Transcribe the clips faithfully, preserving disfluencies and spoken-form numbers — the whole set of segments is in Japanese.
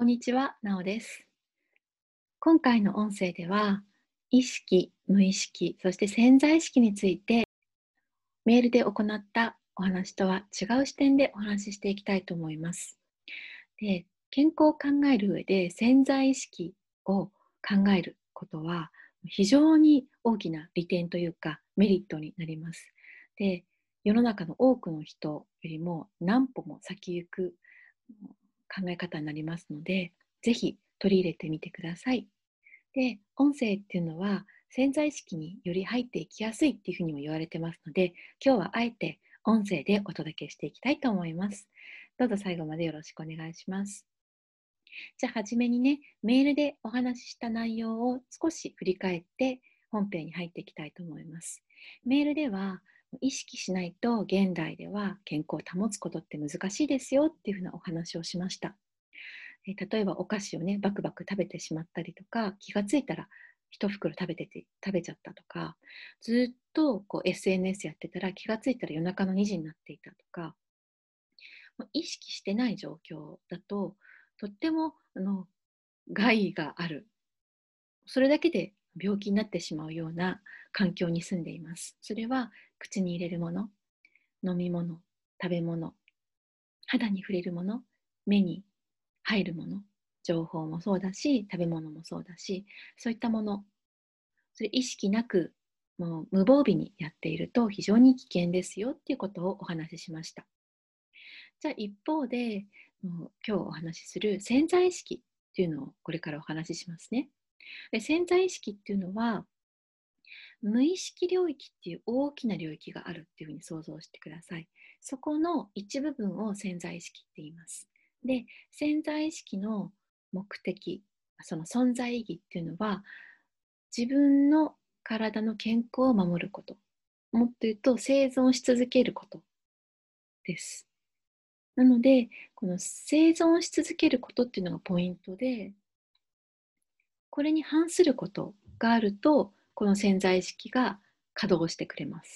こんにちは、なおです。今回の音声では、意識、無意識、そして潜在意識について、メールで行ったお話とは違う視点でお話ししていきたいと思います。で、健康を考える上で潜在意識を考えることは、非常に大きな利点というかメリットになります。で、世の中の多くの人よりも何歩も先行く考え方になりますので、ぜひ取り入れてみてください。で、音声っていうのは潜在意識により入っていきやすいっていうふうにも言われてますので、今日はあえて音声でお届けしていきたいと思います。どうぞ最後までよろしくお願いします。じゃあ、はじめにね、メールでお話しした内容を少し振り返って本編に入っていきたいと思います。メールでは、意識しないと現代では健康を保つことって難しいですよっていうふうなお話をしました。え例えばお菓子をね、バクバク食べてしまったりとか、気がついたら一袋食べてて食べちゃったとか、ずっとこう エスエヌエス やってたら気がついたら夜中のにじになっていたとか、意識してない状況だと、とってもあの害がある。それだけで病気になってしまうような環境に住んでいます。それは口に入れるもの、飲み物、食べ物、肌に触れるもの、目に入るもの、情報もそうだし、食べ物もそうだし、そういったもの、それ意識なく、もう無防備にやっていると非常に危険ですよっていうことをお話ししました。じゃあ一方で、もう今日お話しする潜在意識っていうのをこれからお話ししますね。で、潜在意識っていうのは、無意識領域っていう大きな領域があるっていうふうに想像してください。そこの一部分を潜在意識って言います。で、潜在意識の目的、その存在意義っていうのは、自分の体の健康を守ること。もっと言うと、生存し続けることです。なので、この生存し続けることっていうのがポイントで、これに反することがあると、この潜在意識が稼働してくれます。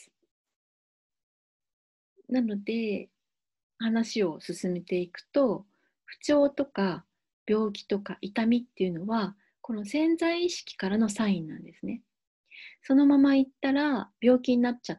なので、話を進めていくと、不調とか病気とか痛みっていうのは、この潜在意識からのサインなんですね。そのまま行ったら病気になっちゃって、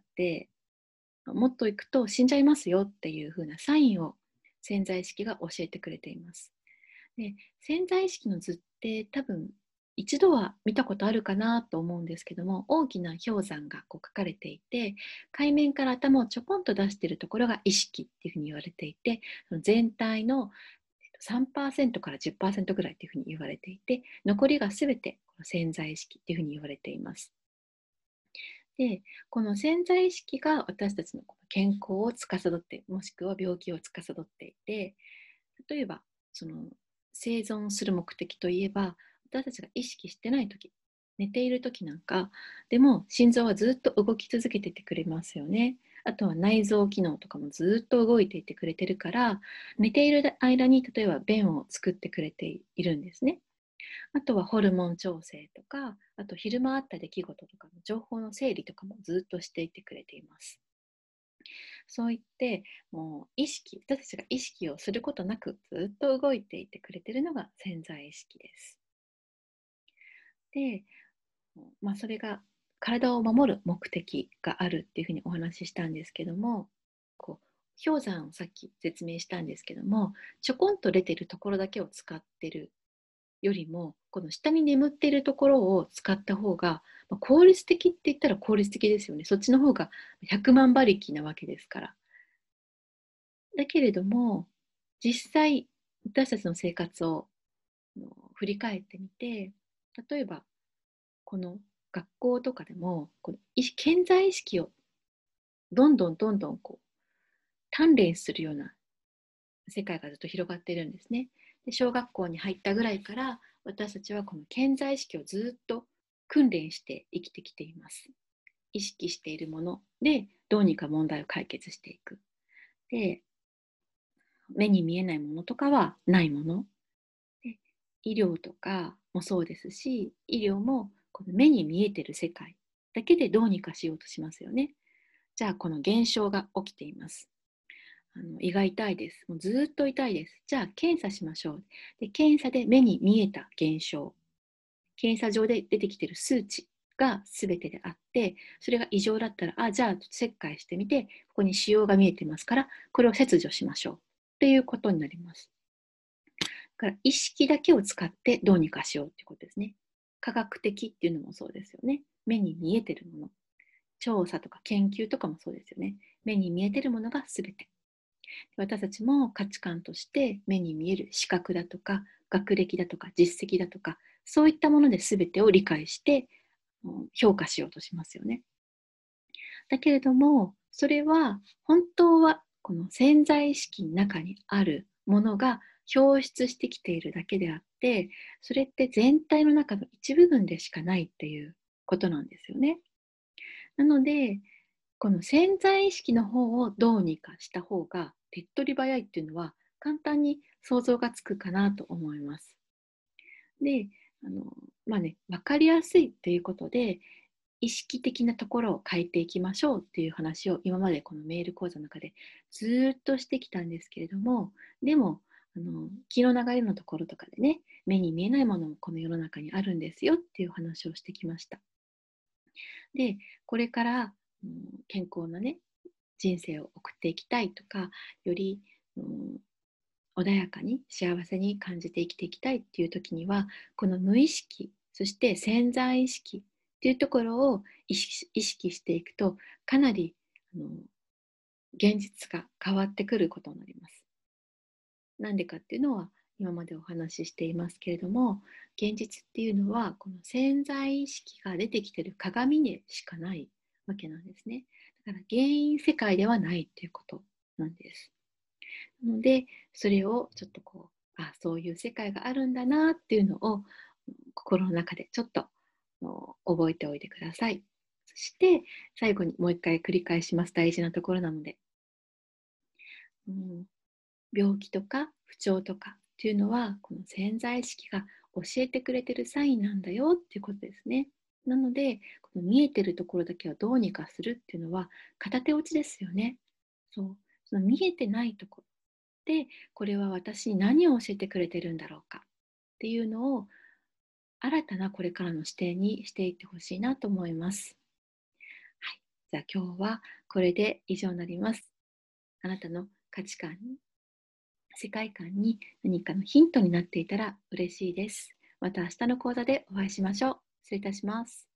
もっと行くと死んじゃいますよっていう風なサインを潜在意識が教えてくれています。で、潜在意識の図って多分一度は見たことあるかなと思うんですけども、大きな氷山がこう書かれていて、海面から頭をちょこんと出しているところが意識っていうふうに言われていて、その全体のさんパーセントからじゅっパーセントぐらいっていうふうに言われていて、残りがすべて潜在意識っていうふうに言われています。で、この潜在意識が私たちの健康を司って、もしくは病気を司っていて、例えばその生存する目的といえば、私たちが意識してない時、寝ている時なんかでも心臓はずっと動き続けていてくれますよね。あとは内臓機能とかもずっと動いていてくれてるから、寝ている間に例えば便を作ってくれているんですね。あとはホルモン調整とか、あと昼間あった出来事とかの情報の整理とかもずっとしていてくれています。そう言って、もう意識、私たちが意識をすることなくずっと動いていてくれているのが潜在意識です。で、まあ、それが体を守る目的があるっていうふうにお話ししたんですけども、こう氷山をさっき説明したんですけども、ちょこんと出てるところだけを使ってるよりも、この下に眠っているところを使った方が、まあ、効率的って言ったら効率的ですよね。そっちの方がひゃくまん馬力なわけですから。だけれども、実際、私たちの生活を振り返ってみて、例えば、この学校とかでも、この潜在意識をどんどんどんどんこう鍛錬するような世界がずっと広がっているんですね。で、小学校に入ったぐらいから、私たちはこの潜在意識をずっと訓練して生きてきています。意識しているもので、どうにか問題を解決していく。で、目に見えないものとかはないもの。で、医療とかもそうですし、医療もこの目に見えてる世界だけでどうにかしようとしますよね。じゃあ、この現象が起きています。 あの胃が痛いです。もうずっと痛いです。じゃあ検査しましょう。で、検査で目に見えた現象、検査上で出てきている数値が全てであって、それが異常だったら、あ、じゃあ切開してみて、ここに腫瘍が見えてますから、これを切除しましょうっていうことになります。だから意識だけを使ってどうにかしようっていうことですね。科学的っていうのもそうですよね。目に見えてるもの。調査とか研究とかもそうですよね。目に見えてるものが全て。私たちも価値観として目に見える視覚だとか学歴だとか実績だとか、そういったもので全てを理解して評価しようとしますよね。だけれども、それは本当はこの潜在意識の中にあるものが表出してきているだけであって、それって全体の中の一部分でしかないっていうことなんですよね。なので、この潜在意識の方をどうにかした方が手っ取り早いっていうのは簡単に想像がつくかなと思います。で、あのまあね、分かりやすいということで、意識的なところを変えていきましょうっていう話を今までこのメール講座の中でずっとしてきたんですけれども、でもあの気の流れのところとかでね、目に見えないものもこの世の中にあるんですよっていう話をしてきました。で、これから、うん、健康なね人生を送っていきたいとか、より、うん、穏やかに幸せに感じて生きていきたいっていう時には、この無意識、そして潜在意識っていうところを意識意識していくと、かなりあの現実が変わってくることになります。なんでかっていうのは今までお話ししていますけれども、現実っていうのはこの潜在意識が出てきている鏡でしかないわけなんですね。だから原因世界ではないっていうことなんです。なので、それをちょっとこう、あ、そういう世界があるんだなっていうのを心の中でちょっと覚えておいてください。そして最後にもう一回繰り返します。大事なところなので。うん、病気とか不調とかっていうのは、この潜在意識が教えてくれてるサインなんだよっていうことですね。なので、この見えてるところだけはどうにかするっていうのは片手落ちですよね。そう。その見えてないところで、これは私に何を教えてくれてるんだろうかっていうのを新たなこれからの視点にしていってほしいなと思います。はい。じゃあ今日はこれで以上になります。あなたの価値観に世界観に何かのヒントになっていたら嬉しいです。また明日の講座でお会いしましょう。失礼いたします。